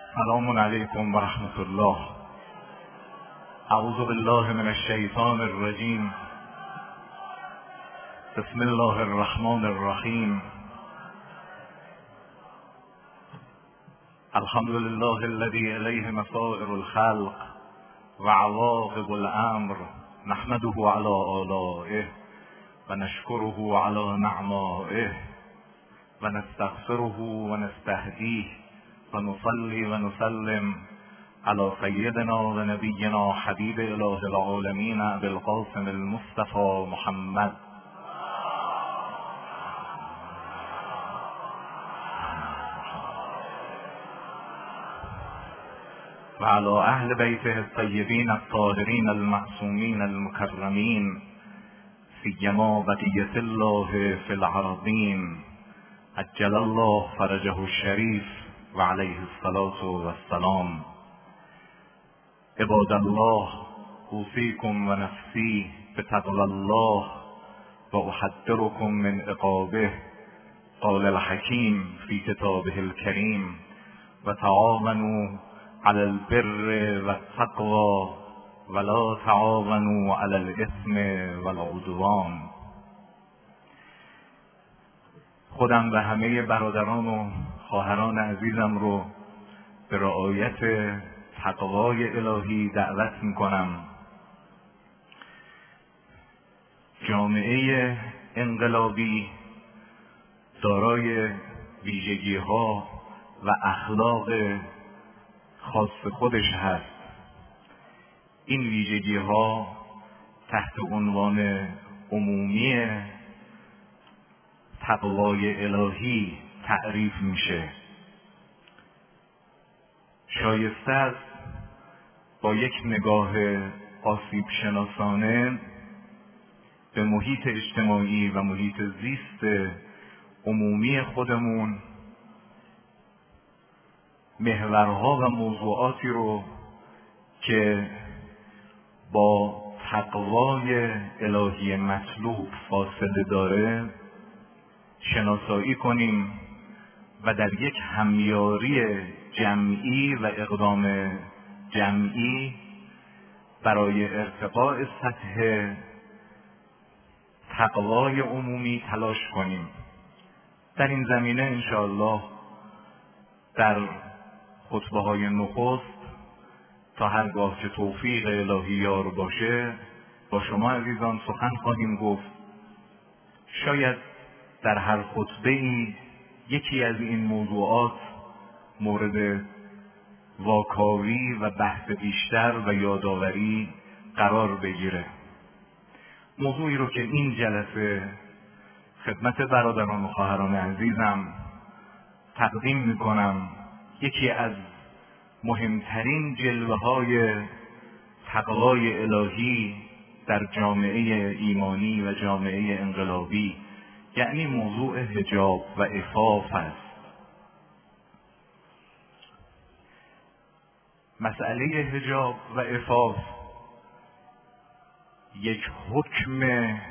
السلام علیکم و رحمت الله. اعوذ بالله من الشیطان الرجیم. بسم الله الرحمن الرحیم. الحمد لله الذي الیه مصائر الخلق و عواقب الامر، نحمده على آلائه و نشکره على نعمائه و نستغفره و نستهدیه و نصلی و نسلم على سیدنا و نبینا حبیب اله العالمین ابی القاسم المصطفى محمد و على اهل بیته الطیبین الطاهرین المعصومین المکرمین، سیما بقیة الله فی الارضین عجل الله فرجه الشریف و علیه الصلاة والسلام. عباد الله، اوصیکم و نفسی بتقوی الله و احذرکم من عقابه. قال الحکیم فی کتابه الکریم و تعاونوا علی البر و التقوی ولا تعاونوا علی الاثم والعدوان. خودم و همه برادران و خواهران عزیزم رو به رعایت تقوای الهی دعوت میکنم. جامعه انقلابی دارای ویژگی‌ها و اخلاق خاص خودش هست. این ویژگی‌ها تحت عنوان عمومی تقوای الهی تعریف میشه. شایسته است با یک نگاه آسیب شناسانه به محیط اجتماعی و محیط زیست عمومی خودمون محورها و موضوعاتی رو که با تقوای الهی مطلوب فاصله داره شناسایی کنیم و در یک همیاری جمعی و اقدام جمعی برای ارتقاء سطح تقوای عمومی تلاش کنیم. در این زمینه انشاءالله در خطبه‌های نخست تا هرگاه که توفیق الهی یار باشه با شما عزیزان سخن خواهیم گفت. شاید در هر خطبه‌ای یکی از این موضوعات مورد واکاوی و بحث بیشتر و یادآوری قرار بگیره. موضوعی رو که این جلسه خدمت برادران و خواهران عزیزم تقدیم میکنم یکی از مهمترین جلوه‌های تقوای الهی در جامعه ایمانی و جامعه انقلابی، یعنی موضوع حجاب و عفاف است. مسئله حجاب و عفاف یک حکم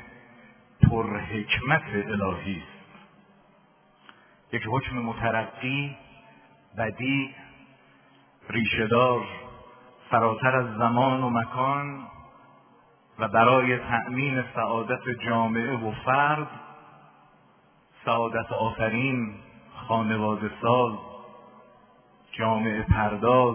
پرحکمت الهی است، یک حکم مترقی، بدیع، ریشه‌دار، فراتر از زمان و مکان و برای تأمین سعادت جامعه و فرد، سعادت آفرین، خانواده ساز، جامعه پرداز،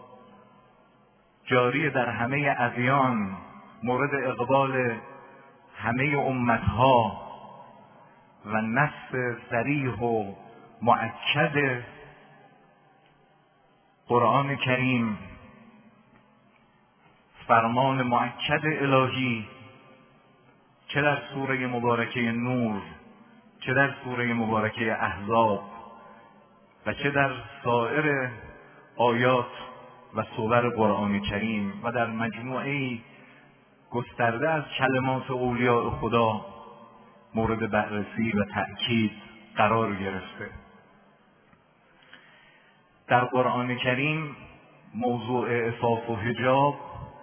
جاری در همه ادیان، مورد اقبال همه امتها و نص صریح و مؤکد قرآن کریم، فرمان مؤکد الهی چه در سوره مبارکه نور، چه در سوره مبارکه احزاب و چه در سایر آیات و سور قرآن کریم و در مجموعه گسترده از کلمات اولیاء خدا مورد بررسی و تأکید قرار گرفته. در قرآن کریم موضوع عفاف و حجاب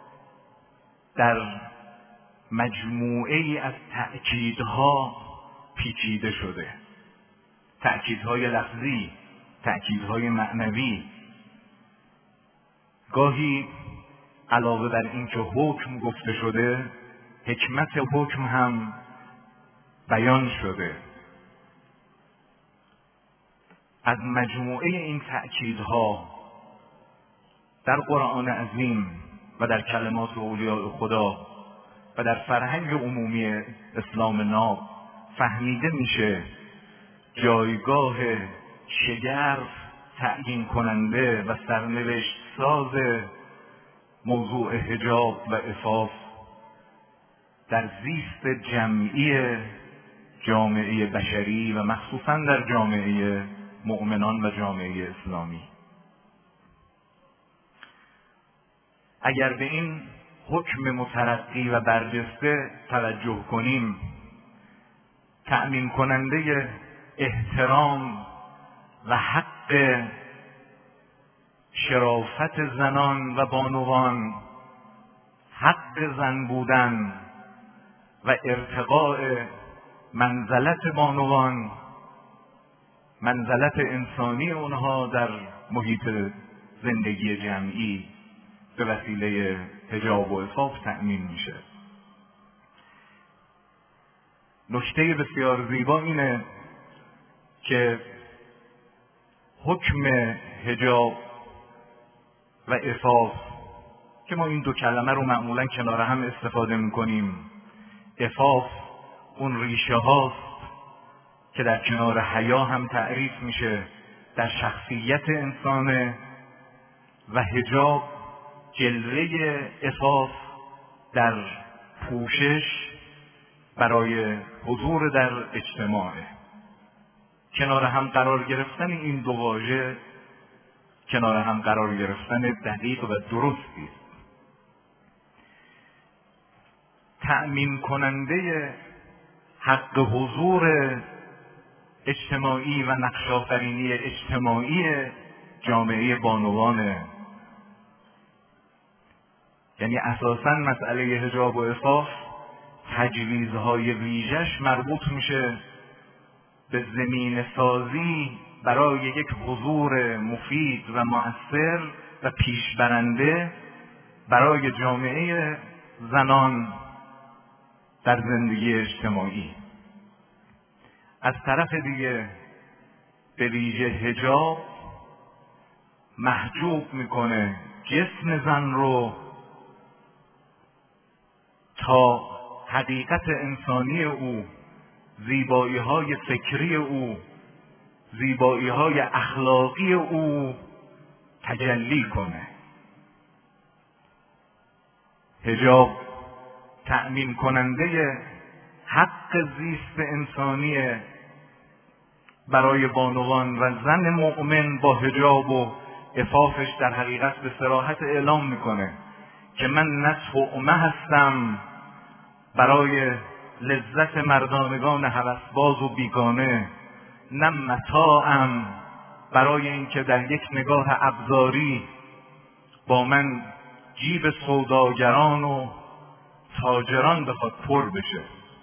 در مجموعه از تأکیدها پیچیده شده. تأکیدهای لفظی، تأکیدهای معنوی، گاهی علاوه بر این که حکم گفته شده، حکمت حکم هم بیان شده. از مجموعه این تأکیدها در قرآن عظیم و در کلمات اولیاء خدا و در فرهنگ عمومی اسلام ناب فهمیده میشه جایگاه شگرف تعیین کننده و سرنوشت ساز موضوع حجاب و عفاف در زیست جمعی جامعه بشری و مخصوصا در جامعه مؤمنان و جامعه اسلامی. اگر به این حکم مترقی و برجسته توجه کنیم، تأمین کننده احترام و حق شرافت زنان و بانوان، حق زن بودن و ارتقاء منزلت بانوان، منزلت انسانی اونها در محیط زندگی جمعی به وسیله حجاب و عفاف تأمین میشه. نکته بسیار زیبا اینه که حکم حجاب و عفاف که ما این دو کلمه رو معمولا کنار هم استفاده میکنیم، عفاف اون ریشه هاست که در کنار حیا هم تعریف میشه در شخصیت انسانه و حجاب جلوه عفاف در پوشش برای حضور در اجتماعه. کنار هم قرار گرفتن این دو واژه کنار هم قرار گرفتن دقیق و درستی است. تأمین کننده حق حضور اجتماعی و نقش‌آفرینی اجتماعی جامعه بانوانه. یعنی اساساً مسئله حجاب و عفاف تجویزهای ویژش مربوط میشه به زمین سازی برای یک حضور مفید و مؤثر و پیشبرنده برای جامعه زنان در زندگی اجتماعی. از طرف دیگه به ویژه حجاب محجوب میکنه جسم زن رو تا حقیقت انسانی او، زیبایی‌های فکری او، زیبایی‌های اخلاقی او تجلی کنه. حجاب تأمین کننده حق زیست انسانی برای بانوان و زن مؤمن با حجاب و عفافش در حقیقت به صراحت اعلام میکنه که من نه طعمه هستم برای لذت مردانگان هوسباز و بیگانه، نه متاعم برای اینکه در یک نگاه ابزاری با من جیب سوداگران و تاجران بخواد پر بشه.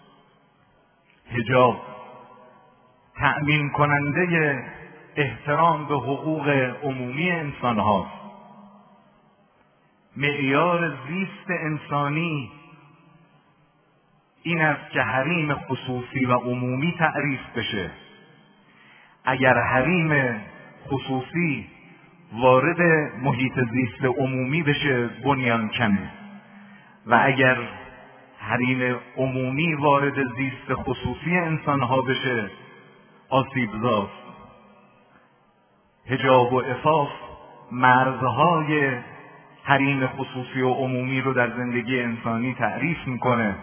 حجاب تأمین کننده احترام به حقوق عمومی انسان هاست. معیار زیست انسانی این است که حریم خصوصی و عمومی تعریف بشه. اگر حریم خصوصی وارد محیط زیست عمومی بشه بنیان کنه و اگر حریم عمومی وارد زیست خصوصی انسانها بشه آسیبزاست. حجاب و عفاف مرزهای حریم خصوصی و عمومی رو در زندگی انسانی تعریف میکنه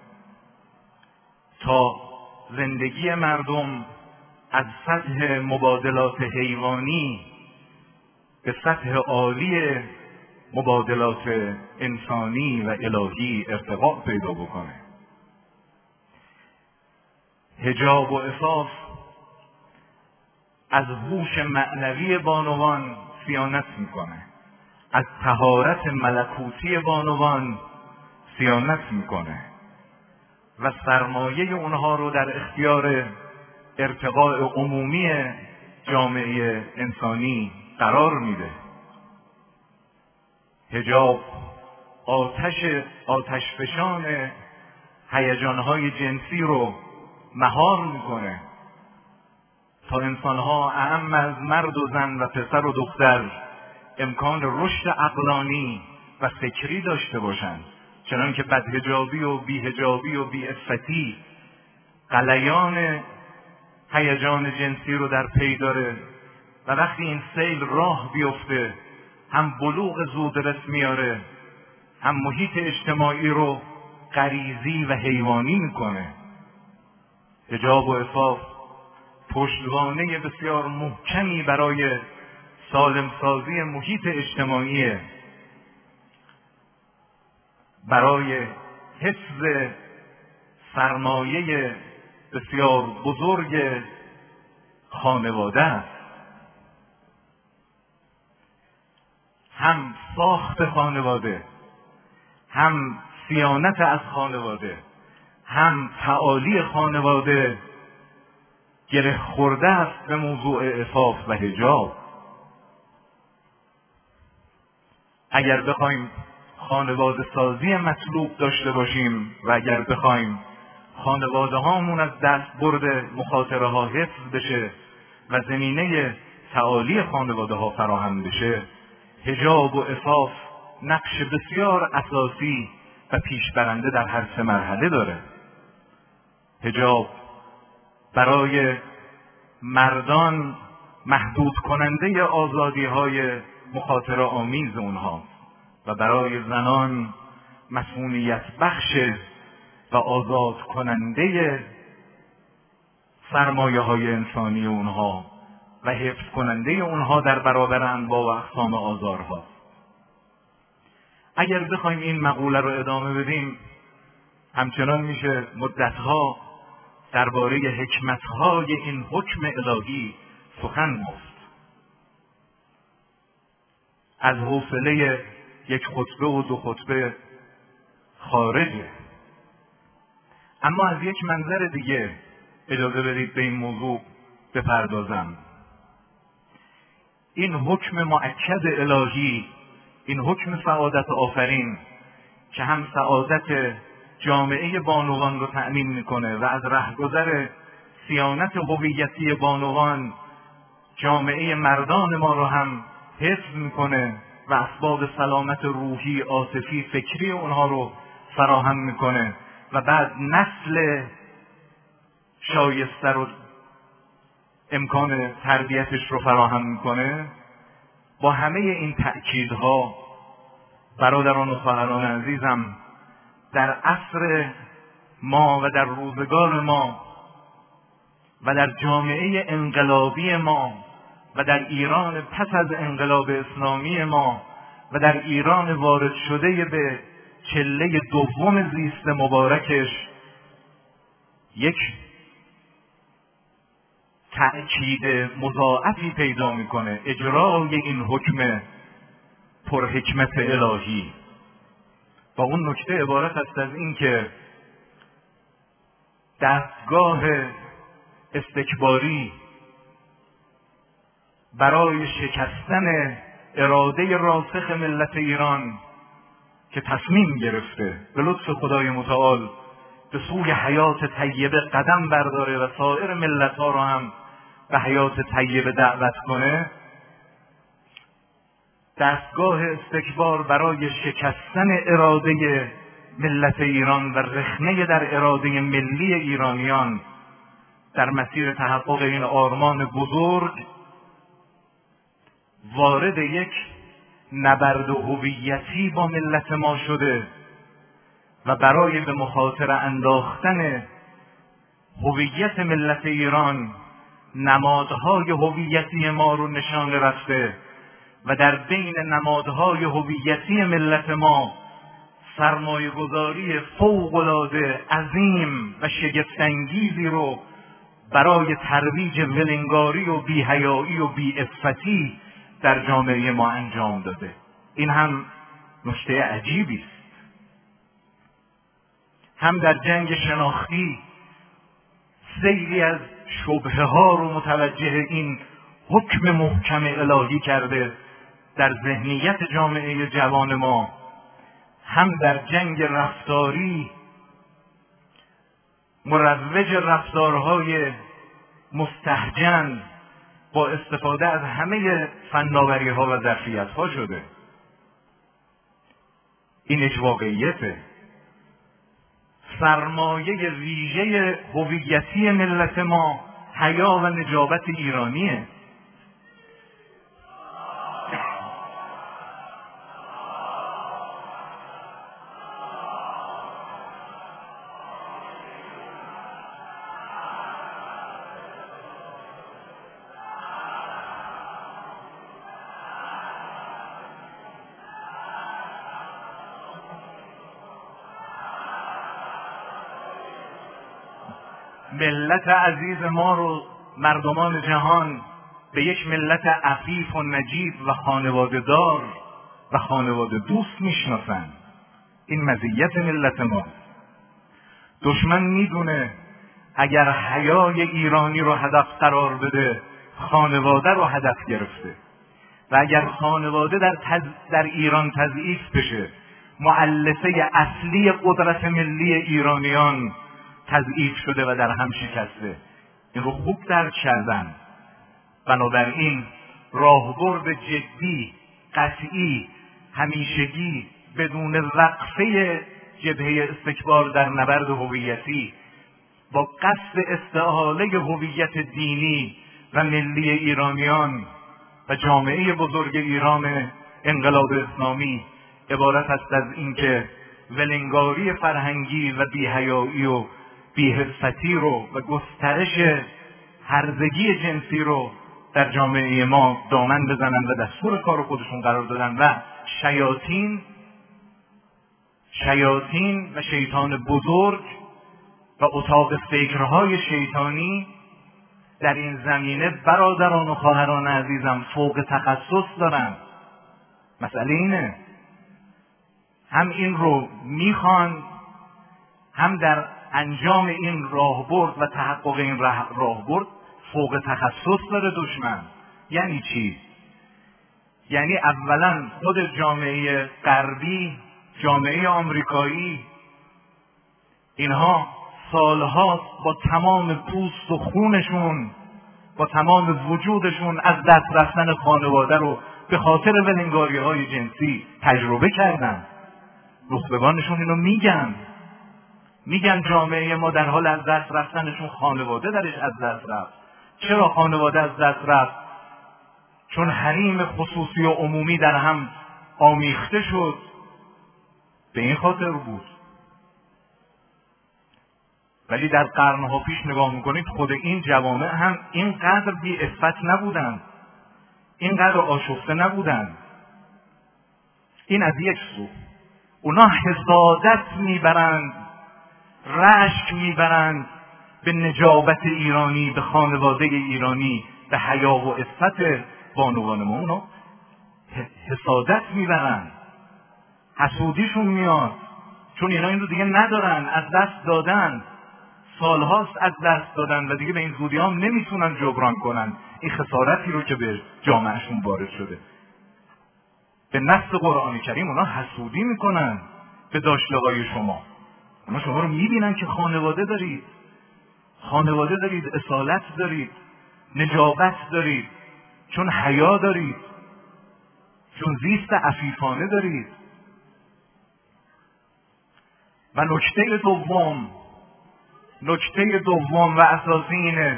تا زندگی مردم از سطح مبادلات حیوانی به سطح عالی مبادلات انسانی و الهی ارتقا پیدا بکنه. حجاب و عفاف از هوش معنوی بانوان صیانت میکنه، از طهارت ملکوتی بانوان صیانت میکنه و سرمایه اونها رو در اختیار ارتقاء عمومی جامعه انسانی قرار میده. حجاب آتش فشان هیجانهای جنسی رو مهار میکنه تا انسانها اعم از مرد و زن و پسر و دختر امکان رشد عقلانی و فکری داشته باشند، چنانکه بدحجابی و بیحجابی و بی‌عفتی غلیان هیجان جنسی رو در پی داره و وقتی این سیل راه بیفته هم بلوغ زودرس میاره، هم محیط اجتماعی رو غریزی و حیوانی میکنه. حجاب و عفاف پشتوانه بسیار محکمی برای سالمسازی محیط اجتماعی، برای حفظ سرمایه بسیار بزرگ خانواده است. هم ساخت خانواده، هم صیانت از خانواده، هم تعالی خانواده گره خورده است به موضوع عفاف و حجاب. اگر بخوایم خانواده سازی مطلوب داشته باشیم و اگر بخوایم خانواده هامون از دست برده مخاطره ها حفظ بشه و زمینه تعالی خانواده ها فراهم بشه، حجاب و عفاف نقش بسیار اساسی و پیشبرنده در هر سه مرحله داره. حجاب برای مردان محدود کننده آزادی های مخاطره آمیز اونها و برای زنان مسئولیت بخش و آزاد کننده سرمایه های انسانی اونها و حفظ کننده اونها در برابر انواع و اقسام آزارها. اگر بخوایم این مقوله رو ادامه بدیم همچنان میشه مدتها درباره حکمتهای این حکم الهی سخن گفت. از حوصله یک خطبه و دو خطبه خارجه. اما از یک منظر دیگه اجازه بدید به این موضوع بپردازم. این حکم مؤکد الهی، این حکم سعادت آفرین که هم سعادت جامعه بانوان رو تأمین میکنه و از رهگذر صیانت هویتی بانوان جامعه مردان ما رو هم حفظ میکنه و اسباب سلامت روحی، عاطفی، فکری اونها رو فراهم میکنه و بعد نسل شایسته رو امکان تربیتش رو فراهم میکنه. با همه این تأکیدها برادران و خواهران عزیزم، در عصر ما و در روزگار ما و در جامعه انقلابی ما و در ایران پس از انقلاب اسلامی ما و در ایران وارد شده به چله دوم زیست مبارکش یک تأکید مضاعفی پیدا میکنه: اجرای این حکم پرحکمت الهی. و اون نکته عبارت است از این که دستگاه استکباری برای شکستن اراده راسخ ملت ایران که تصمیم گرفته به لطف خدای متعال به سوی حیات طیبه قدم برداره و سایر ملت ها را هم به حیات طیبه دعوت کنه، دستگاه استکبار برای شکستن اراده ملت ایران و رخنه در اراده ملی ایرانیان در مسیر تحقق این آرمان بزرگ وارد یک نبرد هویتی با ملت ما شده و برای به مخاطره انداختن هویت ملت ایران نمادهای هویتی ما رو نشان رفته و در بین نمادهای هویتی ملت ما سرمایه گذاری فوق‌العاده عظیم و شگفت‌انگیزی رو برای ترویج ولنگاری و بی‌حیایی و بی‌عفتی در جامعه ما انجام داده. این هم نکته عجیبی است. هم در جنگ شناختی سیلی از شبهه ها رو متوجه این حکم محکم الهی کرده در ذهنیت جامعه جوان ما، هم در جنگ رفتاری مروج رفتارهای مستهجن با استفاده از همه فناوری‌ها و ظرفیت‌ها شده. این یک واقعیته. سرمایه ویژه هویتی ملت ما حیا و نجابت ایرانیه. ملت عزیز ما رو مردمان جهان به یک ملت عفیف و نجیب و خانواده دار و خانواده دوست میشناسن. این مزیت ملت ما. دشمن میدونه اگر حیای ایرانی رو هدف قرار بده، خانواده رو هدف گرفته و اگر خانواده در ایران تضعیف بشه، مؤلفه اصلی قدرت ملی ایرانیان تضعیف شده و در هم شکسته. این رو خوب درک کردن. بنابراین راهبرد جدی، قطعی، همیشگی، بدون وقفه جبهه استکبار در نبرد هویتی با قصد استعاله هویت دینی و ملی ایرانیان و جامعه بزرگ ایران انقلاب اسلامی عبارت است از اینکه ولنگاری فرهنگی و بی‌حیایی و بی‌حرفتی رو و گسترش هرزگی جنسی رو در جامعه ما دامن بزنن و دستور کار خودشون قرار دادن و شیاطین و شیطان بزرگ و اتاق فکرهای شیطانی در این زمینه برادران و خواهران عزیزم فوق تخصص دارن. مسئله اینه، هم این رو میخوان، هم در انجام این راهبرد و تحقق این راهبرد فوق تخصص داره دشمن. یعنی چی؟ یعنی اولا خود جامعه غربی، جامعه آمریکایی، اینها سالهاست با تمام پوست و خونشون، با تمام وجودشون از دست رفتن خانواده رو به خاطر ولنگاری‌های جنسی تجربه کردن. نخبگانشون اینو میگن جامعه ما در حال از دست رفتنشون خانواده درش از دست رفت. چرا خانواده از دست رفت؟ چون حریم خصوصی و عمومی در هم آمیخته شد. به این خاطر بود. ولی در قرنها پیش نگاه میکنید خود این جوامع هم اینقدر بی عفت نبودن، اینقدر آشفته نبودن. این از یک سو. اونا حسادت میبرند، رشک میبرند به نجابت ایرانی، به خانواده ایرانی، به حیا و عفت بانوان ما. اونا حسادت میبرند، حسودیشون میاد، چون اینا این رو دیگه ندارن، از دست دادن، سالهاست از دست دادن و دیگه به این زودی هم نمیتونن جبران کنن این خسارتی رو که به جامعهشون وارد شده. به نص قرآن کریم اونا حسودی میکنن به داشته‌های شما. اونا شما رو میبینن که خانواده دارید، اصالت دارید، نجابت دارید، چون حیا دارید، چون زیست عفیفانه دارید. و نکته دوم و اساسی اینه،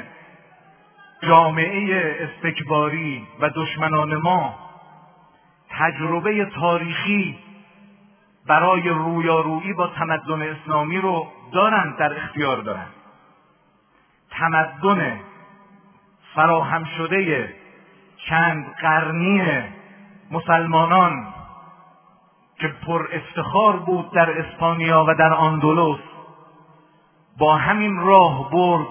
جامعه استکباری و دشمنان ما تجربه تاریخی برای رویارویی با تمدن اسلامی رو دارن، در اختیار دارن. تمدن فراهم شده چند قرنی مسلمانان که پر افتخار بود در اسپانیا و در اندلس، با همین راه برد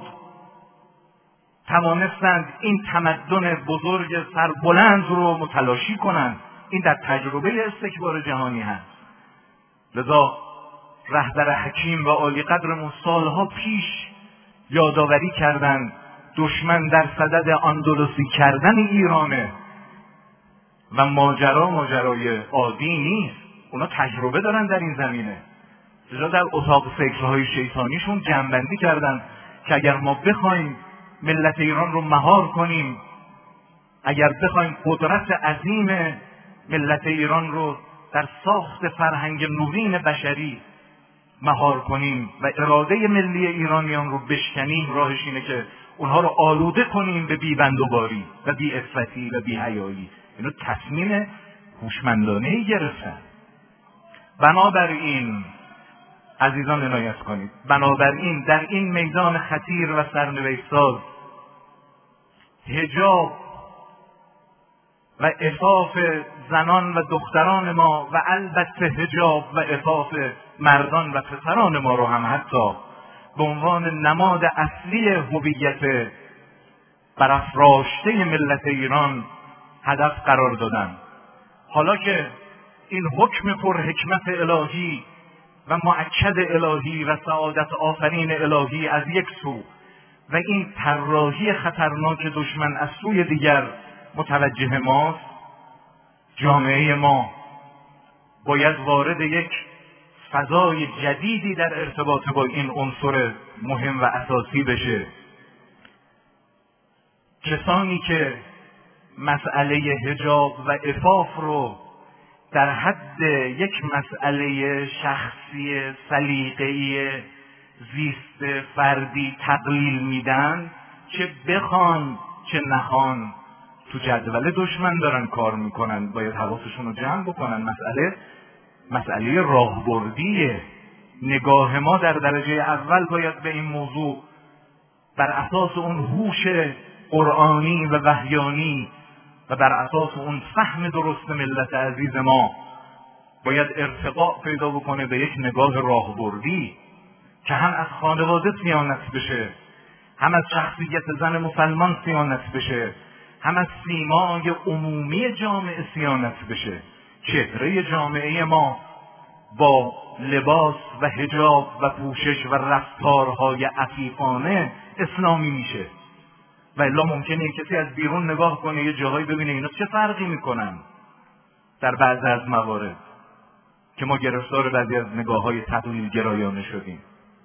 توانستند این تمدن بزرگ سربلند رو متلاشی کنند. این در تجربه استکبار جهانی هست. لذا رهبر حکیم و عالی قدرمون سالها پیش یادآوری کردند دشمن در صدد اندلسی کردن ایرانه. و ماجرای عادی نیست. اونا تجربه دارن در این زمینه. لذا در اتاق فکرهای شیطانیشون جمع‌بندی کردن که اگر ما بخوایم ملت ایران رو مهار کنیم، اگر بخوایم قدرت عظیم ملت ایران رو در ساخت فرهنگ نوین بشری مهار کنیم و اراده ملی ایرانیان رو بشکنیم، راهش اینه که اونها رو آلوده کنیم به بی‌بندوباری و بی‌عفتی و بی‌حیایی. اینو تصمیم هوشمندانه‌ای گرفتن. بنابراین عزیزان عنایت کنید، بنابراین در این میدان خطیر و سرنوشت‌ساز حجاب و عفاف زنان و دختران ما و البته حجاب و عفاف مردان و پسران ما رو هم حتی به عنوان نماد اصلی هویت برافراشته ملت ایران هدف قرار دادن. حالا که این حکم پر حکمت الهی و مؤکد الهی و سعادت آفرین الهی از یک سو و این طراحی خطرناک دشمن از سوی دیگر متوجه ماست، جامعه ما باید وارد یک فضای جدیدی در ارتباط با این عنصر مهم و اساسی بشه. کسانی که مسئله حجاب و عفاف رو در حد یک مسئله شخصی سلیقه‌ای زیست فردی تقلیل میدن، چه بخوان چه نخوان تو جدول دشمن دارن کار میکنن. باید حواسشون رو جمع بکنن. مسئله راهبردیه. نگاه ما در درجه اول باید به این موضوع بر اساس اون هوش قرآنی و وحیانی و بر اساس اون فهم درست ملت عزیز ما باید ارتقاء پیدا بکنه به یک نگاه راهبردی که هم از خانواده صیانت بشه، هم از شخصیت زن مسلمان صیانت بشه، هم از سیمای عمومی جامعه صیانت بشه. چهره جامعه ما با لباس و حجاب و پوشش و رفتارهای عفیفانه اسلامی میشه. و الا ممکنه کسی از بیرون نگاه کنه یه جاهایی ببینه اینا چه فرقی میکنن در بعضی از موارد که ما گرفتار بعضی از نگاه‌های تقلیل گرایانه شدیم.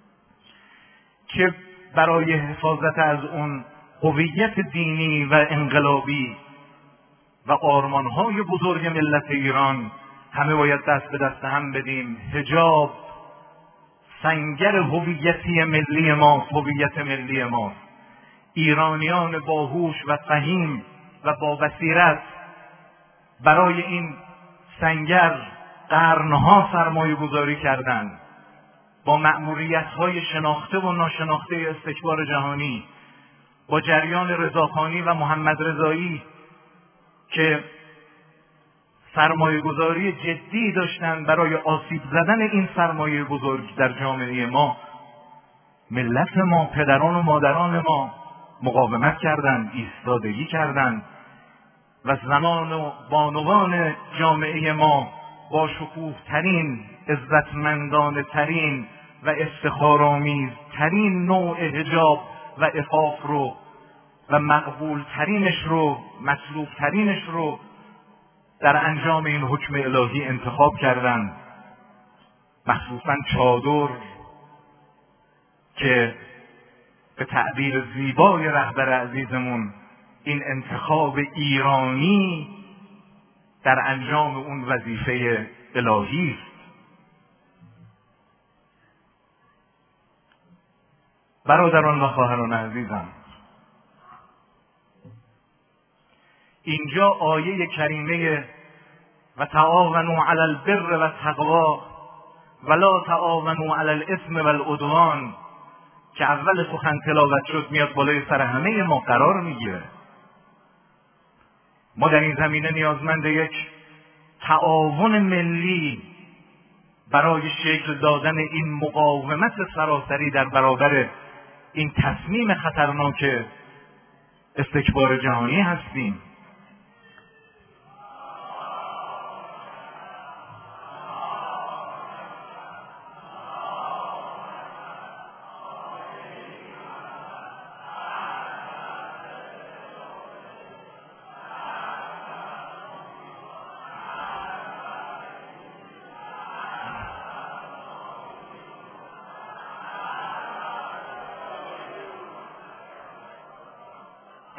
که برای حفاظت از اون هویت دینی و انقلابی و آرمان‌های بزرگ ملت ایران همه باید دست به دست هم بدیم. حجاب سنگر هویتی ملی ما، هویت ملی ما. ایرانیان باهوش و فهیم و با بصیرت برای این سنگر قرنها سرمایه گذاری کردند، با مأموریت‌های شناخته و ناشناخته استکبار جهانی، با جریان رضاخانی و محمد رضایی که سرمایه گذاری جدی داشتن برای آسیب زدن این سرمایه بزرگ در جامعه ما. ملت ما، پدران و مادران ما مقاومت کردند، ایستادگی کردند و زنان و بانوان جامعه ما با شکوه ترین، عزتمندانه ترین و افتخارآمیز ترین نوع حجاب و عفاف رو و مقبول ترینش رو، مطلوب ترینش رو در انجام این حکم الهی انتخاب کردند. مخصوصا چادر که به تعبیر زیبای رهبر عزیزمون این انتخاب ایرانی در انجام اون وظیفه الهی است. برادران و خواهران عزیزم، اینجا آیه کریمه و تعاونوا علی البر و التقوا ولا تعاونوا علی الاثم و العدوان که اول سخن تلاوت شد میاد بالای سر همه ما قرار میگیره. ما در این زمینه نیازمند یک تعاون ملی برای شکل دادن این مقاومت سراسری در برابر این تصمیم خطرناک استکبار جهانی هستیم.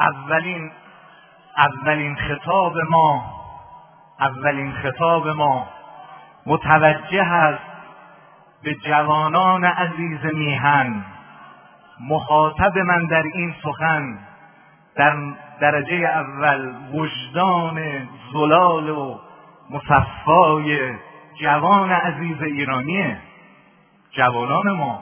اولین خطاب ما متوجه است به جوانان عزیز میهن. مخاطب من در این سخن در درجه اول وجدان زلال و مصفای جوان عزیز ایرانیه. جوانان ما،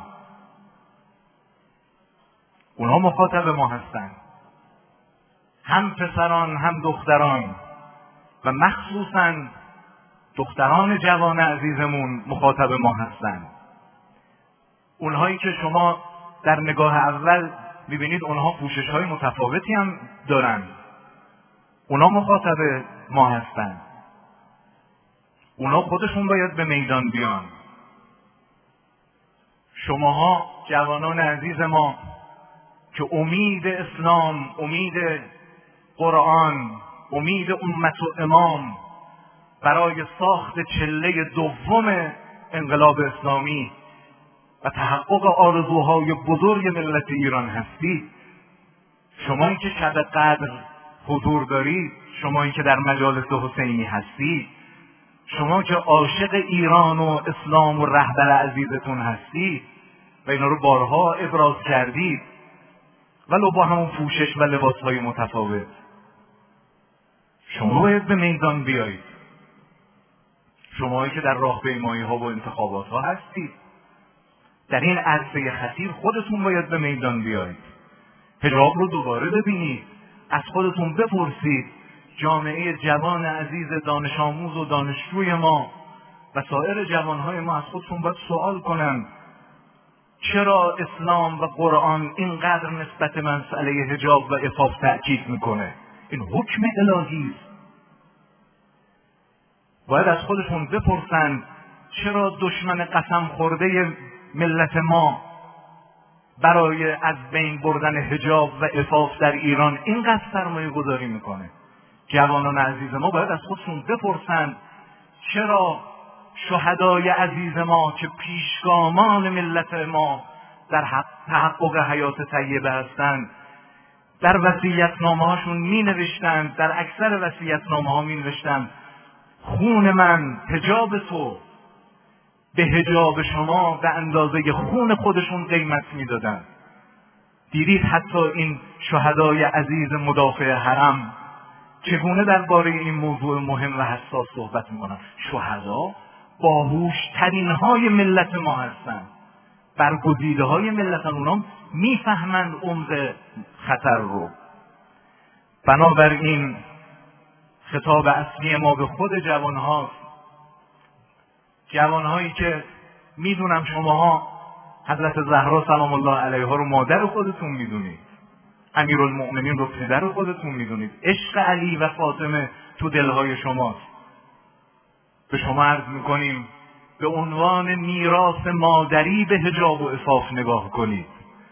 اونها مخاطب ما هستند، هم پسران هم دختران، و مخصوصاً دختران جوان عزیزمون مخاطب ما هستند. اونهایی که شما در نگاه اول میبینید اونها پوشش‌های متفاوتی هم دارن، اونها مخاطب ما هستند. اونها خودشون باید به میدان بیان. شماها جوانان عزیز ما که امید اسلام، امید قرآن، امید امت و امام برای ساخت چله دوم انقلاب اسلامی و تحقق آرزوهای بزرگ ملت ایران هستید، شمایی که شب قدر حضور دارید، شمایی که در مجالس حسینی هستید، شما که عاشق ایران و اسلام و رهبر عزیزتون هستید و اینا رو بارها ابراز کردید، ولو با همون پوشش و لباسهای متفاوت، شما باید به میدان بیایید. شمایی که در راهپیمایی ها و انتخابات ها هستید، در این عرصه خطیر خودتون باید به میدان بیایید. حجاب رو دوباره ببینید، از خودتون بپرسید. جامعه جوان عزیز دانش آموز و دانشجوی ما و سایر جوانهای ما از خودتون باید سوال کنن چرا اسلام و قرآن اینقدر نسبت مسئله حجاب و عفاف تأکید میکنه؟ این حکم الهی است. باید از خودشون بپرسن چرا دشمن قسم خورده ملت ما برای از بین بردن حجاب و عفاف در ایران اینقدر سرمایه گذاری میکنه؟ جوانان عزیز ما باید از خودشون بپرسن چرا شهدای عزیز ما که پیشگامان ملت ما در تحقق حیات طیبه هستند، در وصیت‌نامه هاشون می نوشتند، در اکثر وصیت‌نامه ها می نوشتند خون من، حجاب تو، به حجاب شما به اندازه خون خودشون قیمت می دادن. دیدید حتی این شهدای عزیز مدافع حرم چگونه درباره این موضوع مهم و حساس صحبت میکنن؟ شهدا باهوشترین های ملت ما هستند، برگزیده های ملت اونا میفهمند عمق خطر رو. بنابراین خطاب اصلی ما به خود جوان هاست، جوانهایی که میدونم شماها حضرت زهرا سلام الله علیها رو مادر خودتون میدونید، امیرالمؤمنین رو پدر خودتون میدونید، عشق علی و فاطمه تو دلهای شماست. به شما عرض میکنیم به عنوان میراث مادری به حجاب و عفاف نگاه کنید.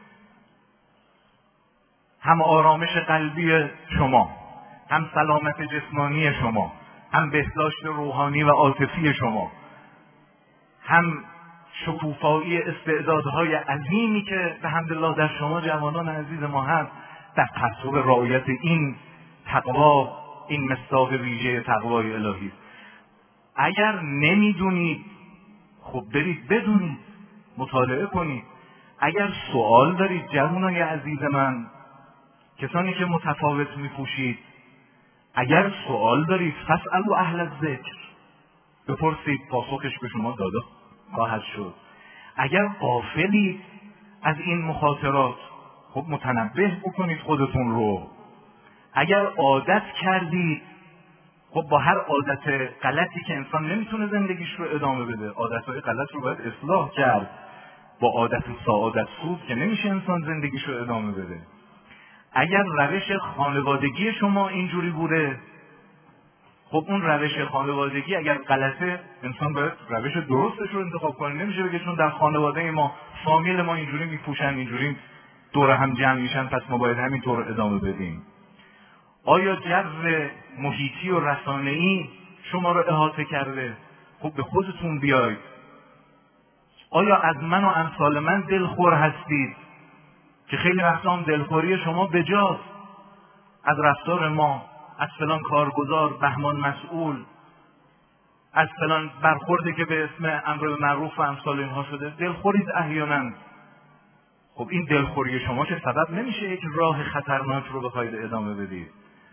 هم آرامش قلبی شما، هم سلامت جسمانی شما، هم بهداشت روحانی و عاطفی شما، هم شکوفایی استعدادهای عظیمی که به حمدالله در شما جوانان عزیز ما هست، در پرتو رعایت این تقوا، این مصداق ویژه تقوای الهی. اگر نمیدونید خب برید بدونید، مطالعه کنید. اگر سوال دارید جوانای عزیز من، کسانی که متفاوت میپوشید، اگر سوال دارید فاسألوا اهل الذکر، بپرسید، پاسخش به شما داده خواهد شد. اگر غافلید از این مخاطرات، خب متنبه بکنید خودتون رو. اگر عادت کردید، خب با هر عادت غلطی که انسان نمیتونه زندگیش رو ادامه بده، عادتهای غلط رو باید اصلاح کرد. با عادت سعادت سوز که نمیشه انسان زندگیش رو ادامه بده. اگر روش خانوادگی شما اینجوری بوده، خب اون روش خانوادگی اگر غلطه، انسان باید روش درستش رو انتخاب کنه. نمیشه بگه چون در خانواده ما، فامیل ما اینجوری میپوشن، اینجوری دور هم جمع میشن، پس ما باید همینطور ادامه بدیم. آیا جو محیطی و رسانه‌ای شما رو احاطه کرده؟ خب به خودتون بیاید. آیا از من و امثال من دلخور هستید که خیلی وقتا هم دلخوری شما بجاست؟ از رفتار ما، از فلان کارگزار، بهمان مسئول، از فلان برخوردی که به اسم امر بالمعروف و امثال اینها شده دلخورید احیانا. خب این دلخوری شما که سبب نمیشه یک راه خطرناک رو بخواید ادامه بدید.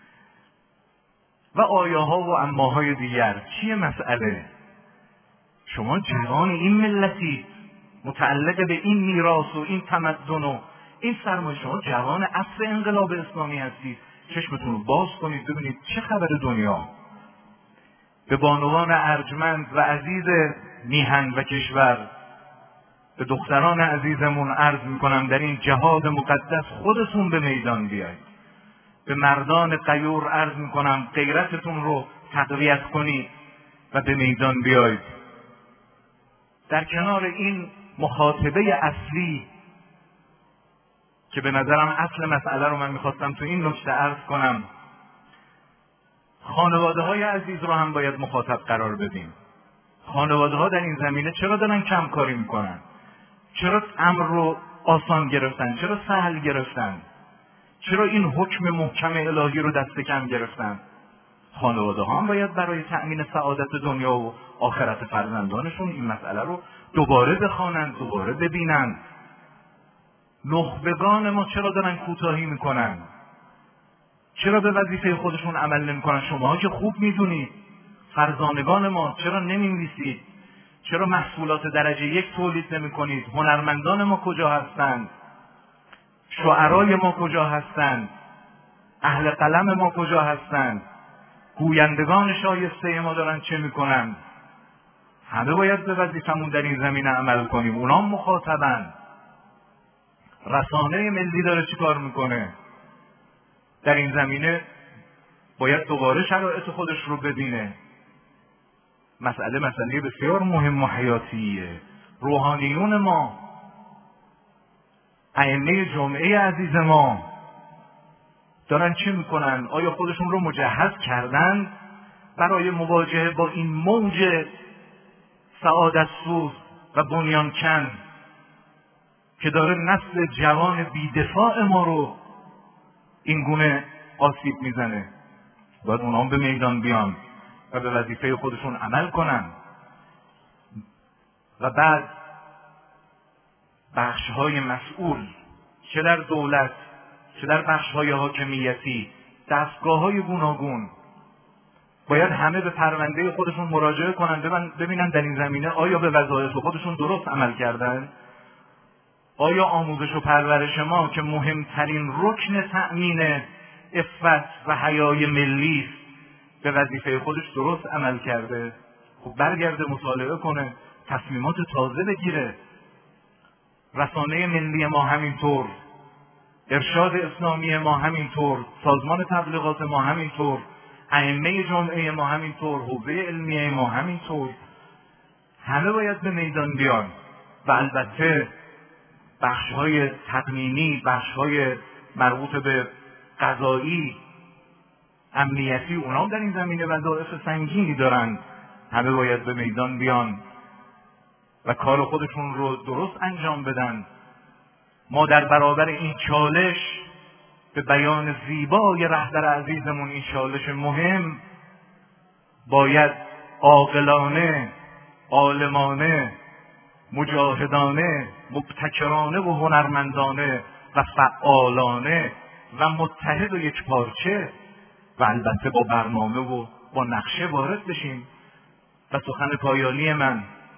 و آیه ها و اماهای دیگر. چیه مسئله؟ شما جوان این ملتی، متعلق به این میراث و این تمدن و این سرمایه، شما جوان عصر انقلاب اسلامی هستید. چشمتون رو باز کنید ببینید چه خبر دنیا. به بانوان ارجمند و عزیز میهن و کشور، به دختران عزیزمون عرض میکنم در این جهاد مقدس خودتون به میدان بیایید. به مردان غیور عرض میکنم غیرتتون رو تقویت کنید و به میدان بیایید. در کنار این مخاطبه اصلی که به نظرم اصل مسئله رو من میخواستم تو این نکته عرض کنم، خانواده های عزیز رو هم باید مخاطب قرار بدیم. خانواده ها در این زمینه چرا دارن کم کاری میکنن؟ چرا امر رو آسان گرفتن؟ چرا سهل گرفتن؟ چرا این حکم محکم الهی رو دست کم گرفتن؟ خانواده ها هم باید برای تأمین سعادت دنیا و آخرت فرزندانشون این مسئله رو دوباره بخوانند، دوباره ببینند. نخبگان ما چرا دارن کوتاهی میکنن؟ چرا به وظیفه خودشون عمل نمیکنن؟ شما که خوب میدونید. فرزانگان ما چرا نمینویسید؟ چرا محصولات درجه یک تولید نمیکنید؟ هنرمندان ما کجا هستند؟ شعرای ما کجا هستند؟ اهل قلم ما کجا هستند؟ گویندگان شایسته ما دارن چه میکنن؟ همه باید به وظیفمون در این زمینه عمل کنیم. اونا مخاطبن. رسانه ملی داره چی کار میکنه؟ در این زمینه باید دوباره شرایط خودش رو ببینه. مسئله بسیار مهم و حیاتیه. روحانیون ما، ائمه جمعه عزیز ما دارن چه میکنن؟ آیا خودشون رو مجهز کردن برای مواجهه با این موج سعادت سوز و بنیانکن که داره نسل جوان بی‌دفاع ما رو این گونه آسیب میزنه؟ باید اونها به میدان بیان و به وظیفه خودشون عمل کنن. و بعد بخش‌های مسئول، چه در دولت چه در بخش‌های حاکمیتی، دستگاه‌های گوناگون، باید همه به پرونده خودشون مراجعه کنن، ببینن در این زمینه آیا به وظایف خودشون درست عمل کردن؟ آیا آموزش و پرورش ما که مهمترین رکن تأمین عفت و حیای ملی است به وظیفه خودش درست عمل کرده؟ خب برگرده مطالعه کنه، تصمیمات تازه بگیره. رسانه ملی ما همینطور، ارشاد اسلامی ما همینطور، سازمان تبلیغات ما همینطور، ائمه جمعه ما همینطور، حوزه علمیه ما همینطور. همه باید به میدان بیان. و البته بخش‌های تقنینی، بخش‌های مربوط به قضایی، امنیتی، اونا در این زمینه وظایف سنگینی دارن. همه باید به میدان بیان و کار خودشون رو درست انجام بدن. ما در برابر این چالش، به بیان زیبای رهبر عزیزمون، این چالش مهم، باید عاقلانه، عالمانه، مجاهدانه، مبتکرانه و هنرمندانه و فعالانه و متحد و یکپارچه و البته با برنامه و با نقشه وارد بشیم. و سخن پایانی من،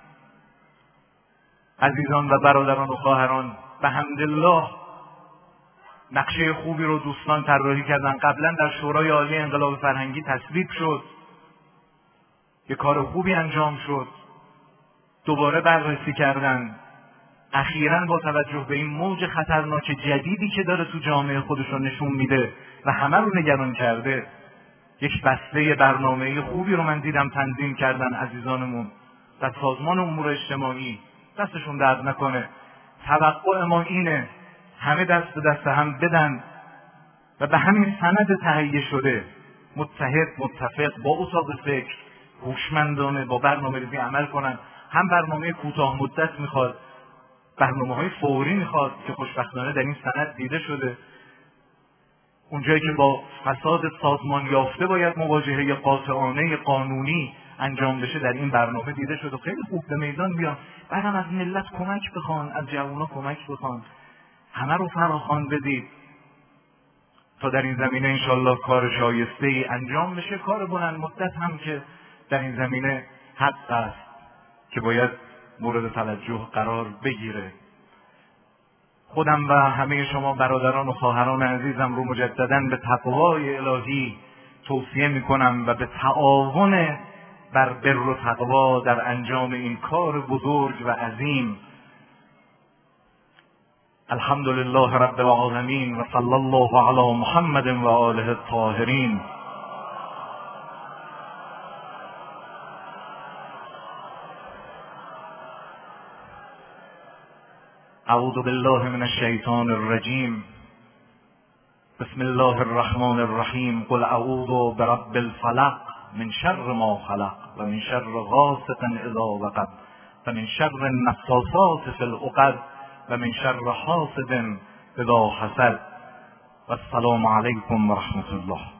عزیزان و برادران و خواهران، به حمدالله نقشه خوبی رو دوستان طراحی کردن. قبلا در شورای عالی انقلاب فرهنگی تصویب شد، یه کار خوبی انجام شد، دوباره بررسی کردن. اخیراً با توجه به این موج خطرناک جدیدی که داره تو جامعه خودش رو نشون میده و همه رو نگران کرده، یک بسته برنامه خوبی رو من دیدم تنظیم کردن عزیزانمون در سازمان امور اجتماعی. دستشون درد نکنه. توقع ما اینه همه دست به دست هم بدن و به همین سند تهیه شده متحد، متفق، با اتاق فکر، هوشمندانه با برنامه‌ریزی عمل کنن. هم برنامه کوتاه مدت میخواد، برنامه‌های فوری میخواد که خوشبختانه در این سند دیده شده. اونجایی که با فساد سازمان یافته باید مواجهه قاطعانه قانونی انجام بشه در این برنامه دیده شد و خیلی خوب به میدان بیان، بعدم از ملت کمک بخوان، از جوونا کمک بخوان، همه رو فراخوان بدید تا در این زمینه انشالله کار شایسته ای انجام بشه. کار بلند مدت هم که در این زمینه حق است که باید مورد توجه قرار بگیره. خودم و همه شما برادران و خواهران عزیزم رو مجدداً به تقوای الهی توصیه میکنم و به تعاون بر بر و تقوا در انجام این کار بزرگ و عظیم. الحمد لله رب العالمین و صلی الله علی محمد و آله الطاهرین. اعوذ بالله من الشیطان الرجیم. بسم الله الرحمن الرحیم. قل اعوذ برب الفلق من شر ما خلق و من شر غاسق اذا وقب و من شر النفاثات فی العقد و من شر حاسد اذا حسد. و السلام علیکم و رحمت الله.